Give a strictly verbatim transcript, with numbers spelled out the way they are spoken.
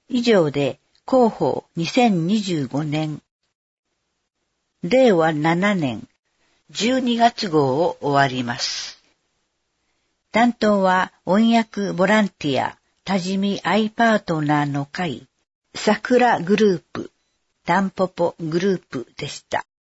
以上で広報にせんにじゅうごねん、れいわななねんじゅうにがつ号を終わります。担当は音訳ボランティア多治見アイパートナーの会、さくらグループ、タンポポグループでした。